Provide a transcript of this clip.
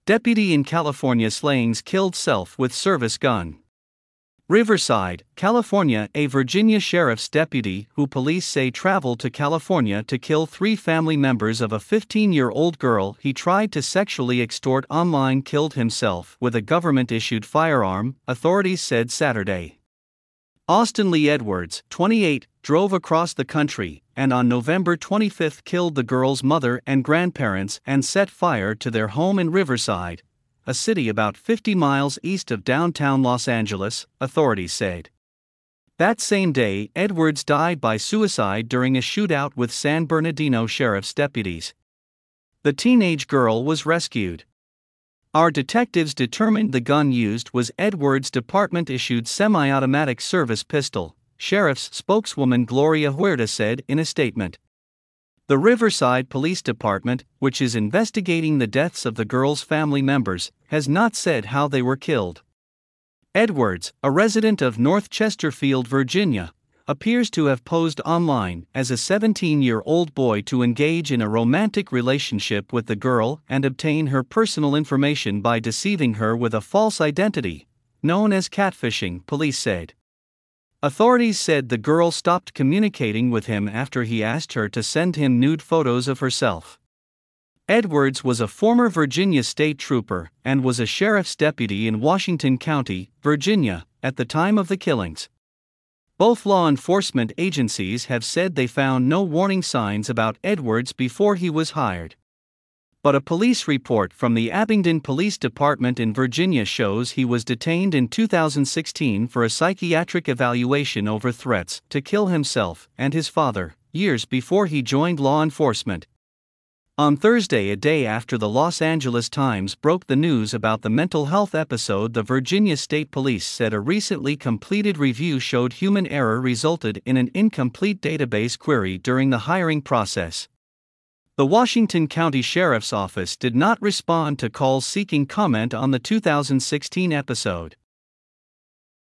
Deputy in California slayings killed self with service gun. Riverside, California. A Virginia sheriff's deputy who police say traveled to California to kill 3 family members of a 15-year-old girl he tried to sexually extort online killed himself with a government-issued firearm, authorities said Saturday. Austin Lee Edwards, 28, drove across the country and on November 25 killed the girl's mother and grandparents and set fire to their home in Riverside, a city about 50 miles east of downtown Los Angeles, authorities said. That same day, Edwards died by suicide during a shootout with San Bernardino sheriff's deputies. The teenage girl was rescued. Our detectives determined the gun used was Edwards' department-issued semi-automatic service pistol, sheriff's spokeswoman Gloria Huerta said in a statement. The Riverside Police Department, which is investigating the deaths of the girl's family members, has not said how they were killed. Edwards, a resident of North Chesterfield, Virginia, appears to have posed online as a 17-year-old boy to engage in a romantic relationship with the girl and obtain her personal information by deceiving her with a false identity, known as catfishing, police said. Authorities said the girl stopped communicating with him after he asked her to send him nude photos of herself. Edwards was a former Virginia state trooper and was a sheriff's deputy in Washington County, Virginia, at the time of the killings. Both law enforcement agencies have said they found no warning signs about Edwards before he was hired. But a police report from the Abingdon Police Department in Virginia shows he was detained in 2016 for a psychiatric evaluation over threats to kill himself and his father, years before he joined law enforcement. On Thursday, a day after the Los Angeles Times broke the news about the mental health episode, the Virginia State Police said a recently completed review showed human error resulted in an incomplete database query during the hiring process. The Washington County Sheriff's Office did not respond to calls seeking comment on the 2016 episode.